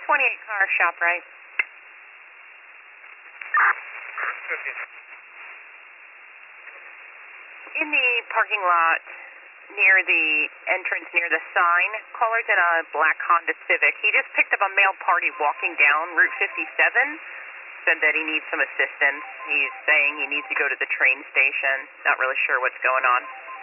car, shop right. In the parking lot near the entrance, near the sign, caller's in a black Honda Civic. He just picked up a male party walking down Route 57. Said that he needs some assistance. He's saying he needs to go to the train station. Not really sure what's going on.